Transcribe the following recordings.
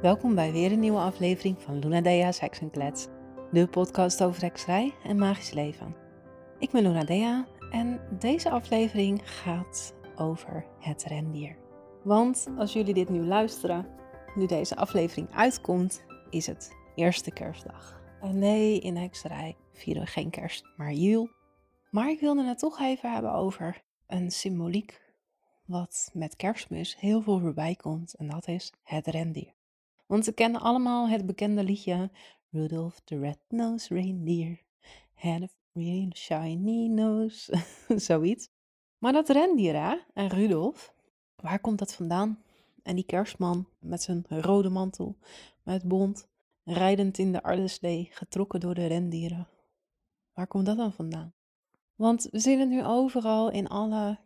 Welkom bij weer een nieuwe aflevering van Luna Dea's Heksenklets, de podcast over hekserij en magisch leven. Ik ben Luna Dea en deze aflevering gaat over het rendier. Want als jullie dit nu luisteren, nu deze aflevering uitkomt, is het eerste kerstdag. En nee, in hekserij vieren we geen kerst, maar Jul. Maar ik wilde het toch even hebben over een symboliek wat met Kerstmis heel veel voorbij komt en dat is het rendier. Want we kennen allemaal het bekende liedje Rudolph the Red-Nosed Reindeer had a really shiny nose, zoiets. Maar dat rendier hè, en Rudolph, waar komt dat vandaan? En die kerstman met zijn rode mantel, met bont, rijdend in de ardeslee, getrokken door de rendieren. Waar komt dat dan vandaan? Want we zien het nu overal in alle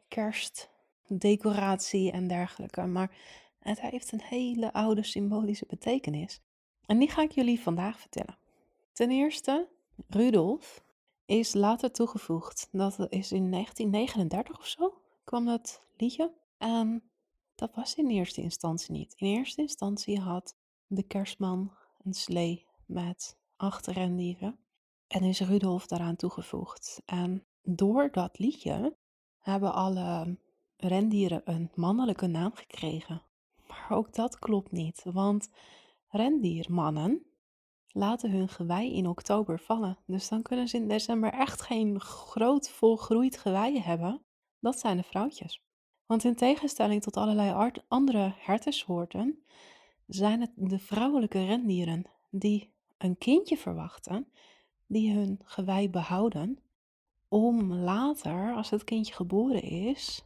kerstdecoratie en dergelijke, maar het heeft een hele oude symbolische betekenis. En die ga ik jullie vandaag vertellen. Ten eerste, Rudolf is later toegevoegd. Dat is in 1939 of zo, kwam dat liedje. En dat was in eerste instantie niet. In eerste instantie had de kerstman een slee met 8 rendieren. En is Rudolf daaraan toegevoegd. En door dat liedje hebben alle rendieren een mannelijke naam gekregen. Maar ook dat klopt niet, want rendiermannen laten hun gewei in oktober vallen. Dus dan kunnen ze in december echt geen groot volgroeid gewei hebben. Dat zijn de vrouwtjes. Want in tegenstelling tot allerlei andere hertensoorten zijn het de vrouwelijke rendieren die een kindje verwachten, die hun gewei behouden, om later, als het kindje geboren is,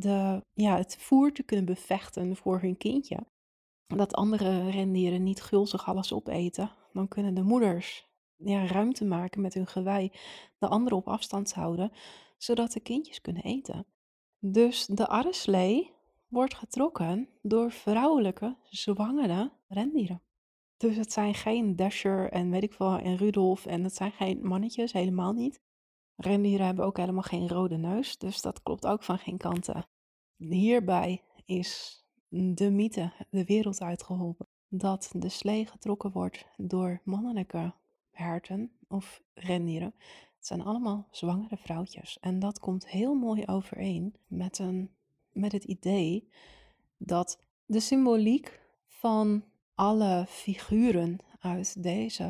het voer te kunnen bevechten voor hun kindje. Dat andere rendieren niet gulzig alles opeten. Dan kunnen de moeders ruimte maken met hun gewei, de anderen op afstand houden, zodat de kindjes kunnen eten. Dus de arreslee wordt getrokken door vrouwelijke, zwangere rendieren. Dus het zijn geen Dasher en weet ik veel en Rudolf en het zijn geen mannetjes, helemaal niet. Rendieren hebben ook helemaal geen rode neus, dus dat klopt ook van geen kanten. Hierbij is de mythe de wereld uitgeholpen dat de slee getrokken wordt door mannelijke herten of rendieren. Het zijn allemaal zwangere vrouwtjes en dat komt heel mooi overeen met het idee dat de symboliek van alle figuren uit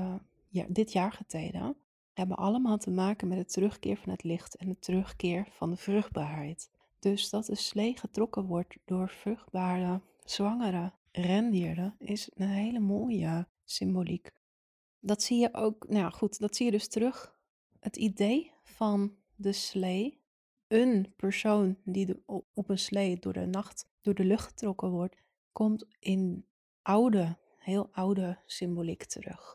dit jaargetijde hebben allemaal te maken met het terugkeer van het licht en het terugkeer van de vruchtbaarheid. Dus dat de slee getrokken wordt door vruchtbare, zwangere rendieren is een hele mooie symboliek. Dat zie je ook, nou ja, goed, dat zie je dus terug. Het idee van de slee, een persoon die op een slee door de nacht, door de lucht getrokken wordt, komt in heel oude symboliek terug.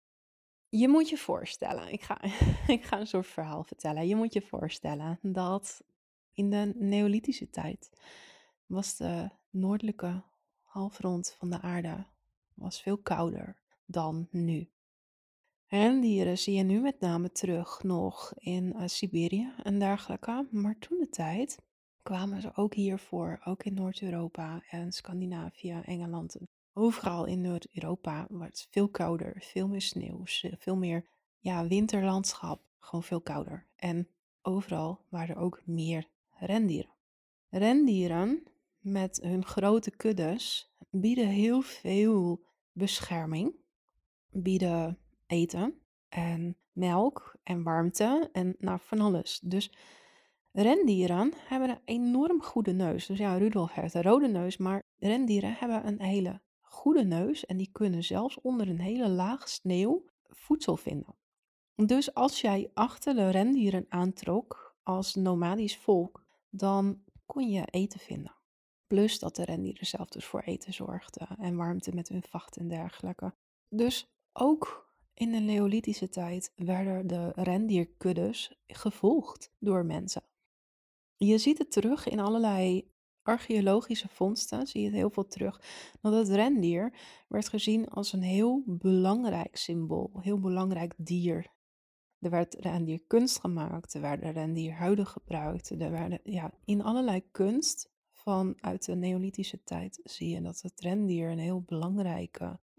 Je moet je voorstellen, ik ga een soort verhaal vertellen. Je moet je voorstellen dat in de Neolithische tijd was de noordelijke halfrond van de aarde was veel kouder dan nu. Rendieren zie je nu met name terug nog in Siberië en dergelijke, maar toen de tijd kwamen ze ook hier voor, ook in Noord-Europa en Scandinavië, Engeland. Overal in Noord-Europa wordt het veel kouder, veel meer sneeuw, veel meer winterlandschap, gewoon veel kouder. En overal waren er ook meer rendieren. Rendieren met hun grote kuddes bieden heel veel bescherming, bieden eten en melk en warmte en nou van alles. Dus rendieren hebben een enorm goede neus. Dus ja, Rudolf heeft een rode neus, maar rendieren hebben een hele goede neus en die kunnen zelfs onder een hele laag sneeuw voedsel vinden. Dus als jij achter de rendieren aantrok als nomadisch volk, dan kon je eten vinden. Plus dat de rendieren zelf dus voor eten zorgden en warmte met hun vacht en dergelijke. Dus ook in de Neolithische tijd werden de rendierkuddes gevolgd door mensen. Je ziet het terug in allerlei archeologische vondsten, zie je het heel veel terug, dat het rendier werd gezien als een heel belangrijk symbool, heel belangrijk dier. Er werd rendierkunst gemaakt, er werden rendierhuiden gebruikt, er werden, in allerlei kunst vanuit de Neolithische tijd zie je dat het rendier een heel belangrijke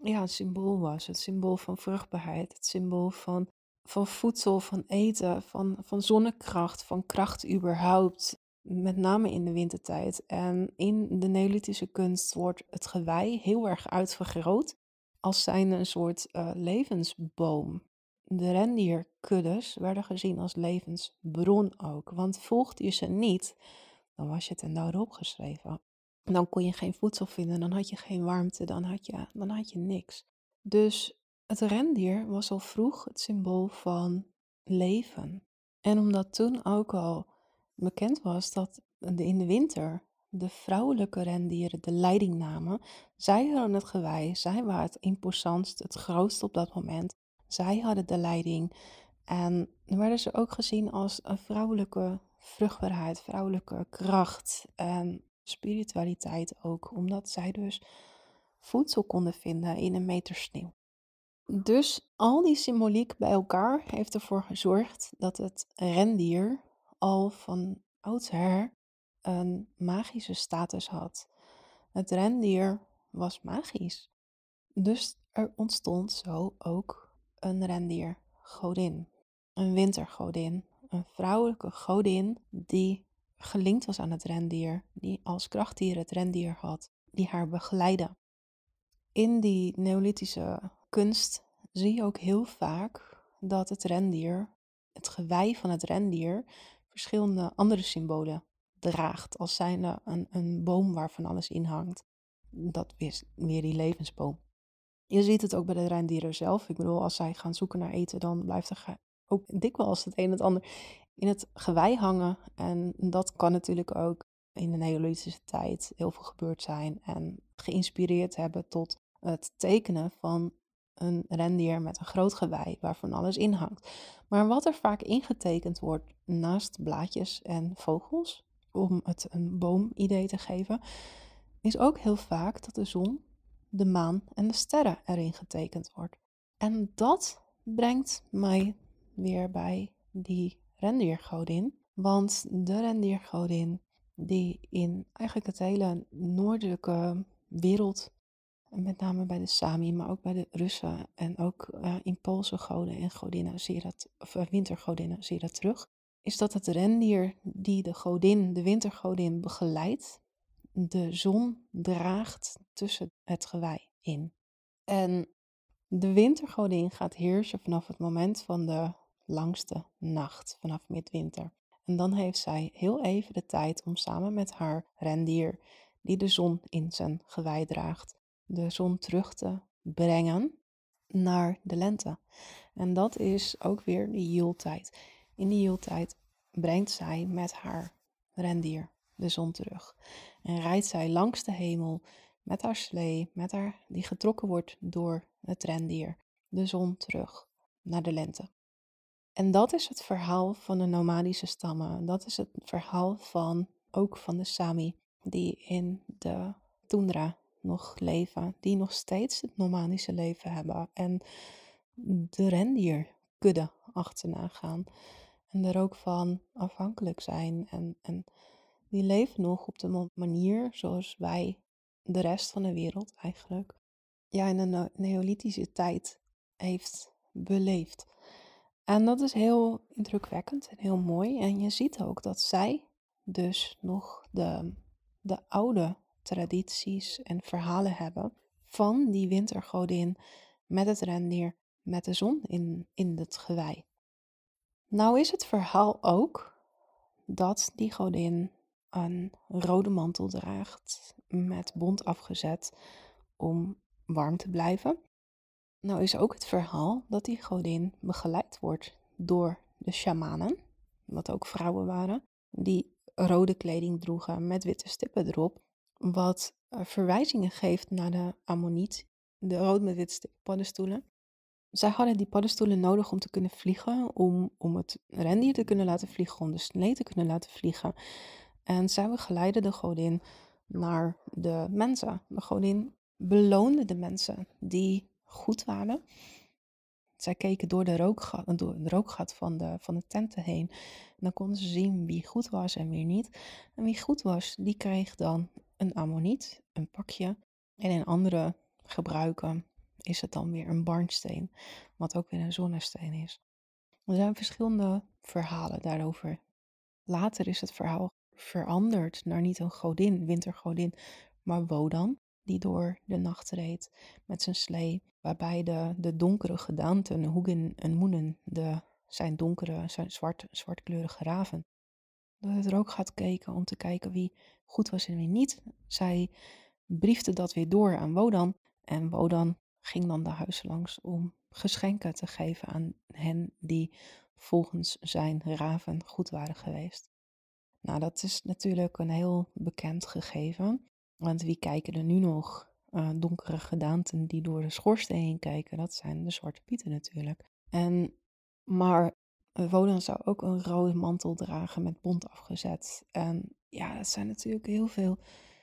ja, het symbool was. Het symbool van vruchtbaarheid, het symbool van voedsel, van eten, van zonnekracht, van kracht überhaupt. Met name in de wintertijd. En in de Neolithische kunst wordt het gewei heel erg uitvergroot als zijnde een soort levensboom. De rendierkuddes werden gezien als levensbron ook. Want volgde je ze niet, dan was je ten dode opgeschreven. Dan kon je geen voedsel vinden, dan had je geen warmte, dan had je niks. Dus het rendier was al vroeg het symbool van leven. En omdat toen ook al bekend was dat in de winter de vrouwelijke rendieren de leiding namen, zij hadden het gewei, zij waren het imposantst, het grootst op dat moment. Zij hadden de leiding en dan werden ze ook gezien als een vrouwelijke vruchtbaarheid, vrouwelijke kracht en spiritualiteit ook, omdat zij dus voedsel konden vinden in een meter sneeuw. Dus al die symboliek bij elkaar heeft ervoor gezorgd dat het rendier al van oudsher een magische status had. Het rendier was magisch. Dus er ontstond zo ook een rendiergodin, een wintergodin, een vrouwelijke godin die gelinkt was aan het rendier, die als krachtdier het rendier had, die haar begeleidde. In die Neolithische kunst zie je ook heel vaak dat het rendier, het gewei van het rendier, verschillende andere symbolen draagt, als zijnde een boom waarvan alles in hangt. Dat is weer die levensboom. Je ziet het ook bij de rendieren zelf. Ik bedoel, als zij gaan zoeken naar eten, dan blijft er ook dikwijls het een en het ander in het gewei hangen. En dat kan natuurlijk ook in de Neolithische tijd heel veel gebeurd zijn en geïnspireerd hebben tot het tekenen van een rendier met een groot gewei waarvan alles in hangt. Maar wat er vaak ingetekend wordt naast blaadjes en vogels, om het een boomidee te geven, is ook heel vaak dat de zon, de maan en de sterren erin getekend wordt. En dat brengt mij weer bij die rendiergodin. Want de rendiergodin die in eigenlijk het hele noordelijke wereld, met name bij de Sami, maar ook bij de Russen en ook in Poolse goden en godinnen zie je dat, of wintergodinnen zie je dat terug, is dat het rendier die de godin, de wintergodin begeleidt, de zon draagt tussen het gewei in. En de wintergodin gaat heersen vanaf het moment van de langste nacht, vanaf midwinter. En dan heeft zij heel even de tijd om samen met haar rendier, die de zon in zijn gewei draagt, de zon terug te brengen naar de lente. En dat is ook weer de Joeltijd. In de Joeltijd brengt zij met haar rendier de zon terug. En rijdt zij langs de hemel met haar slee, die getrokken wordt door het rendier, de zon terug naar de lente. En dat is het verhaal van de nomadische stammen. Dat is het verhaal ook van de Sami, die in de toendra nog leven, die nog steeds het nomadische leven hebben en de rendierkudde achterna gaan en er ook van afhankelijk zijn. En die leven nog op de manier zoals wij de rest van de wereld eigenlijk ja, in de Neolithische tijd heeft beleefd. En dat is heel indrukwekkend en heel mooi. En je ziet ook dat zij dus nog de oude tradities en verhalen hebben van die wintergodin met het rendier, met de zon in het gewei. Nou is het verhaal ook dat die godin een rode mantel draagt met bont afgezet om warm te blijven. Nou is ook het verhaal dat die godin begeleid wordt door de shamanen, wat ook vrouwen waren, die rode kleding droegen met witte stippen erop, wat verwijzingen geeft naar de ammoniet, de rood met witte stippen paddenstoelen. Zij hadden die paddenstoelen nodig om te kunnen vliegen, om het rendier te kunnen laten vliegen, om de snee te kunnen laten vliegen. En zij begeleidden de godin naar de mensen. De godin beloonde de mensen die goed waren. Zij keken door door het rookgat van de tenten heen. En dan konden ze zien wie goed was en wie niet. En wie goed was, die kreeg dan een ammoniet, een pakje. En in andere gebruiken is het dan weer een barnsteen, wat ook weer een zonnesteen is. Er zijn verschillende verhalen daarover. Later is het verhaal veranderd naar niet een godin, wintergodin, maar Wodan, die door de nacht reed met zijn slee, waarbij de donkere gedaanten, Hugin en Munin, zijn zwartkleurige raven, dat het er ook gaat kijken om te kijken wie goed was en wie niet. Zij briefde dat weer door aan Wodan en Wodan ging dan de huizen langs om geschenken te geven aan hen die volgens zijn raven goed waren geweest. Nou, dat is natuurlijk een heel bekend gegeven. Want wie kijken er nu nog? Donkere gedaanten die door de schoorsteen heen kijken, dat zijn de Zwarte Pieten natuurlijk. Maar Wodan zou ook een rode mantel dragen met bont afgezet. En ja, dat zijn natuurlijk heel veel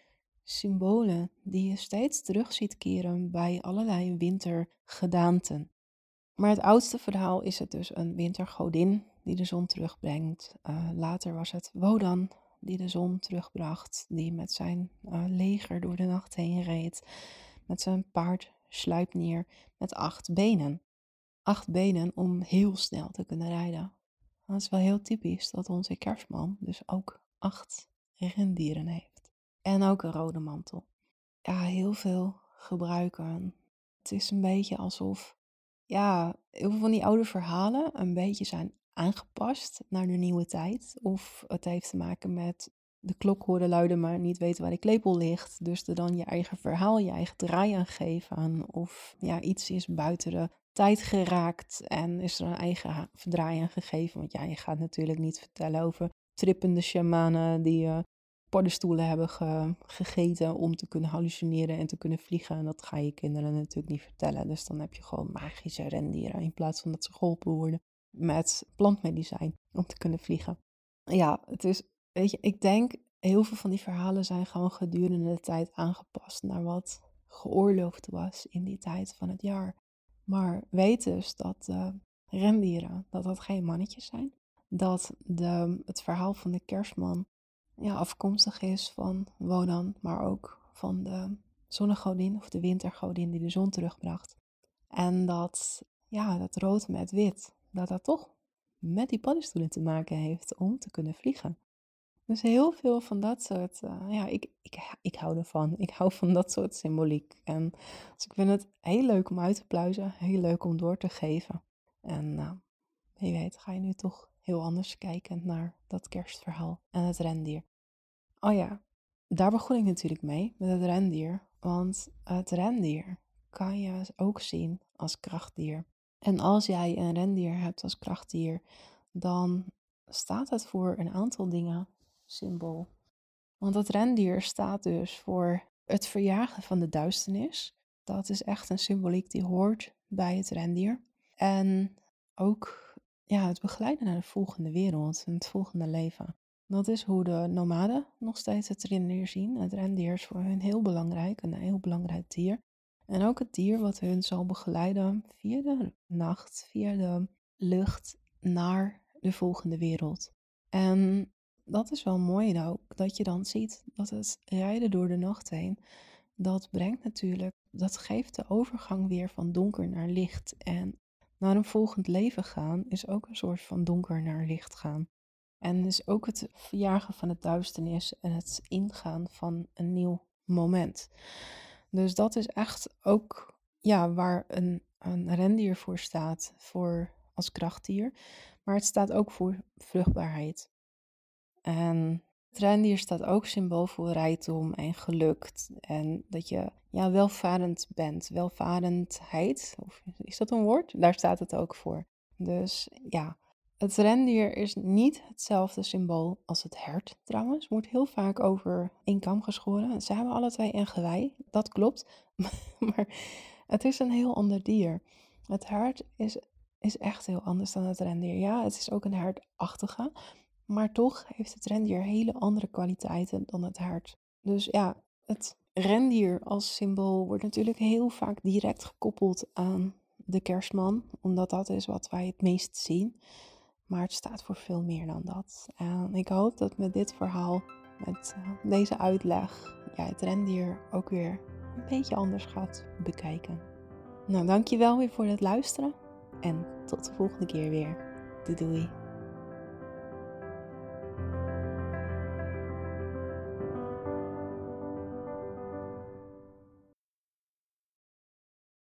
symbolen die je steeds terug ziet keren bij allerlei wintergedaanten. Maar het oudste verhaal is het dus een wintergodin die de zon terugbrengt. Later was het Wodan die de zon terugbracht, die met zijn leger door de nacht heen reed, met zijn paard Sleipnir met 8 benen. 8 benen om heel snel te kunnen rijden. Dat is wel heel typisch dat onze kerstman dus ook 8 rendieren heeft. En ook een rode mantel. Ja, heel veel gebruiken. Het is een beetje alsof, ja, heel veel van die oude verhalen een beetje zijn aangepast naar de nieuwe tijd. Of het heeft te maken met de klok horen luiden, maar niet weten waar de klepel ligt. Dus er dan je eigen verhaal, je eigen draai aan geven. Of ja, iets is buiten de tijd geraakt en is er een eigen draai aan gegeven. Want ja, je gaat natuurlijk niet vertellen over trippende shamanen die paddenstoelen hebben gegeten om te kunnen hallucineren en te kunnen vliegen. En dat ga je kinderen natuurlijk niet vertellen. Dus dan heb je gewoon magische rendieren in plaats van dat ze geholpen worden met plantmedicijn om te kunnen vliegen. Ja, het is, weet je, ik denk heel veel van die verhalen zijn gewoon gedurende de tijd aangepast naar wat geoorloofd was in die tijd van het jaar. Maar weet dus dat rendieren, dat dat geen mannetjes zijn. Dat het verhaal van de kerstman ja, afkomstig is van Wodan, maar ook van de zonnegodin of de wintergodin die de zon terugbracht. En dat, ja, dat rood met wit, dat dat toch met die paddenstoelen te maken heeft om te kunnen vliegen. Dus heel veel van dat soort, ja, ik hou ervan. Ik hou van dat soort symboliek. En dus ik vind het heel leuk om uit te pluizen, heel leuk om door te geven. En wie weet ga je nu toch heel anders kijken naar dat kerstverhaal en het rendier. Oh ja, daar begon ik natuurlijk mee met het rendier. Want het rendier kan je ook zien als krachtdier. En als jij een rendier hebt als krachtdier, dan staat het voor een aantal dingen symbool. Want het rendier staat dus voor het verjagen van de duisternis. Dat is echt een symboliek die hoort bij het rendier. En ook ja, het begeleiden naar de volgende wereld en het volgende leven. Dat is hoe de nomaden nog steeds het rendier zien. Het rendier is voor hun heel belangrijk, een heel belangrijk dier. En ook het dier wat hun zal begeleiden via de nacht, via de lucht naar de volgende wereld. En dat is wel mooi ook, dat je dan ziet dat het rijden door de nacht heen, dat brengt natuurlijk, dat geeft de overgang weer van donker naar licht. En naar een volgend leven gaan is ook een soort van donker naar licht gaan. En is ook het verjagen van het duisternis en het ingaan van een nieuw moment. Dus dat is echt ook ja, waar een rendier voor staat, voor als krachtdier. Maar het staat ook voor vruchtbaarheid. En het rendier staat ook symbool voor rijkdom en geluk. En dat je ja, welvarend bent. Welvarendheid, of is dat een woord? Daar staat het ook voor. Dus ja, het rendier is niet hetzelfde symbool als het hert trouwens. Wordt heel vaak over één kam geschoren. Ze hebben alle twee een gewei, dat klopt. Maar het is een heel ander dier. Het hert is echt heel anders dan het rendier. Ja, het is ook een hertachtige. Maar toch heeft het rendier hele andere kwaliteiten dan het hert. Dus ja, het rendier als symbool wordt natuurlijk heel vaak direct gekoppeld aan de kerstman, omdat dat is wat wij het meest zien. Maar het staat voor veel meer dan dat. En ik hoop dat met dit verhaal, met deze uitleg, ja, het rendier ook weer een beetje anders gaat bekijken. Nou, dankjewel weer voor het luisteren en tot de volgende keer weer. Doei doei.